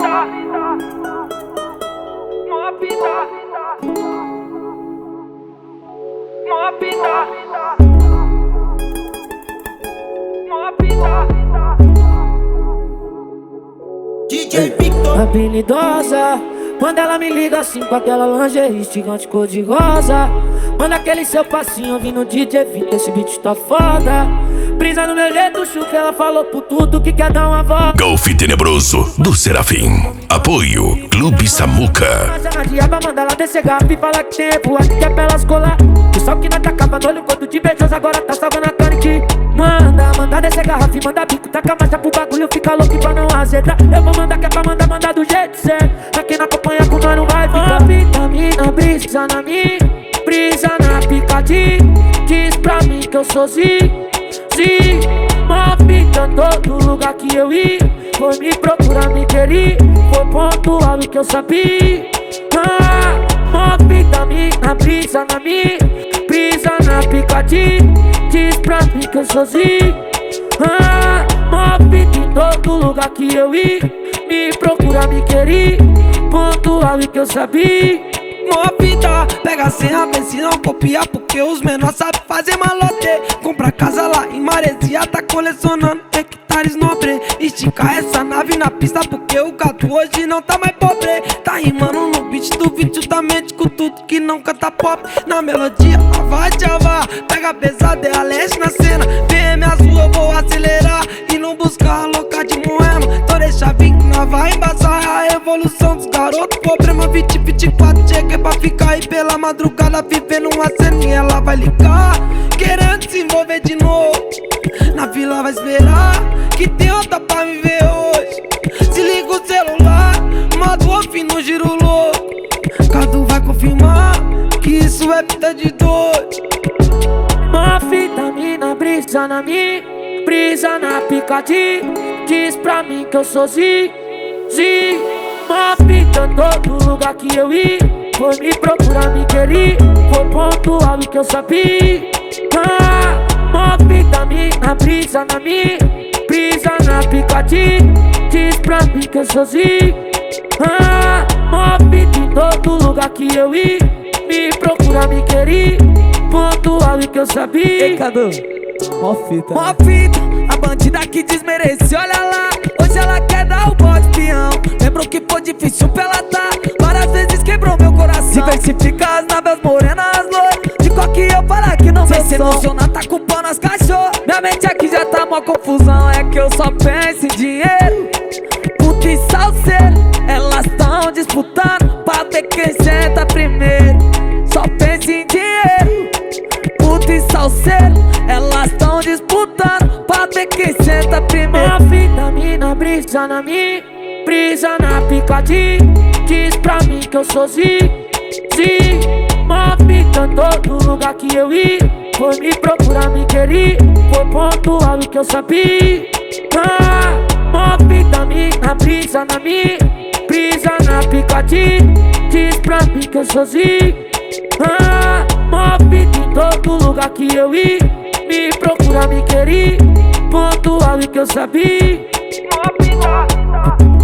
DJ Victor habilidosa, quando ela me liga assim com aquela lingerie gigante cor de rosa. Manda aquele seu passinho vindo DJ Victor, esse beat tá foda. Brisa no meu jeito, chuca, ela falou por tudo que quer dar uma volta. Golf Tenebroso do Serafim. Apoio Clube Samuca. Mas ela diaba manda ela descer garrafa e fala que tem revoar, que quer pra elas colar. Que só que nós tá acabando, olha o quanto de beijoso, agora tá salvando a carne que manda descer garrafa e manda bico, taca a marcha pro bagulho, fica louco pra não azedar. Eu vou mandar que é pra mandar do jeito certo. Pra quem não acompanha com nós não vai ficar. Vitamina, brisa na minha, brisa na picadinha. Diz pra mim que eu sou Zi. Mó fita em todo lugar que eu ia. Foi me procurar, me querer. Foi pontual o que eu sabia. Mó fita minha, brisa na minha, brisa na picadinha. Diz pra mim que eu sou Zi. Mó fita em todo lugar que eu ia. Me procurar, me querer. Pontual o que eu sabia. Mó fita, pega a senha, vê se não copiar, porque os menores sabem fazer malote. Compra casa lá em Maresia, tá colecionando hectares nobre. Estica essa nave na pista, porque o gato hoje não tá mais pobre. Tá rimando no beat do vídeo da mente, com tudo que não canta pop. Na melodia, vai Java, pega pesado, é a leste na cena. PM azul, eu vou acelerar e não buscar a louca de Moema. Então deixa vir que nós vai embaçar a evolução dos garotos. Problema 2024, cheguei pra ficar aí pela madrugada, vivendo uma cena e ela vai ligar, querendo se envolver de novo. Na vila vai esperar, que tem outra pra me ver hoje. Se liga o celular, manda o off no giro louco. Cadu vai confirmar que isso é vida de dois. Uma vitamina, brisa na minha, brisa na picadinha. Diz pra mim que eu sou Zi. Uma fita em todo lugar que eu ia. Foi me procurar, me querer. Foi pontual o que eu sabia. Uma vitamina, brisa na minha, brisa na picadinha. Diz pra mim que eu sou Zi. Uma fita em todo lugar que eu ia. Me procurar, me querer. Pontual o que eu sabia. Ei, Cadu, mó fita. Mó fita, a bandida que desmerece, olha lá. Hoje ela quer dar o bote peão. Lembrou que foi difícil pra ela tá. Várias vezes quebrou meu coração. Diversifica as naves morenas loiras. De qual que eu falar que não vai se emocionar, tá culpando as cachorras. Minha mente aqui já tá mó confusão. É que eu só penso em dinheiro. Puta e salseiro, elas tão disputando pra ver quem senta primeiro. Só penso em dinheiro. Puta e salseiro, elas tão disputando pra ver quem senta primeiro. Uma vitamina, brisa na minha, brisa na picadinha. Diz pra mim que eu sou Zi. Uma fita em todo lugar que eu ia. Foi me procurar, me querer. Foi pontual o que eu sabia. Uma vitamina, brisa na minha, brisa na picadinha. Diz pra mim que eu sou Zi. Uma fita em todo lugar que eu ia. Me procurar, me querer. Pontual o que eu sabia.